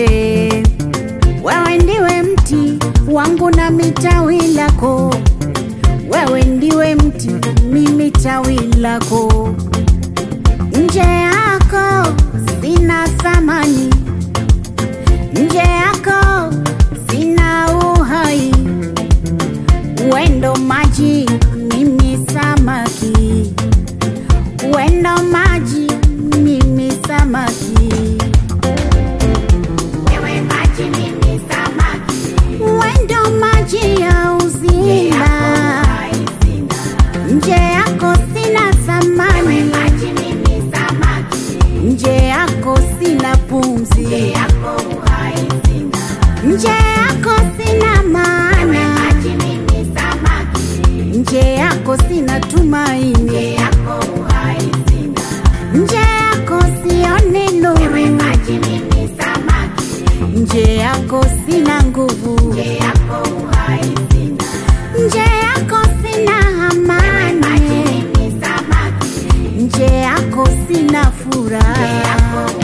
nje. Wewe ndiwe mti wangu na mitawi lako, wewe ndiwe mti, mimi tawi lako. Nje yako sina thamani, nje yako sina uhai. Wendo maji, mimi samaki, wendo maji, mimi samaki. Wewe maji mimi samaki, Wendo maji ya uzima, nje yako sina thamani. wewe maji mimi samaki, Nje yako sina pumzi, yako uhai sina. nje yako sina Wewe maana, maji mimi samaki, nje yako sina tumaini, yako uhai sina. nje yako sioni Wewe nuru, maji mimi samaki, nje yako sina nguvu, yako uhai sina. nje yako sina Wewe maji amani, mimi samaki, nje yako sina furaha. yako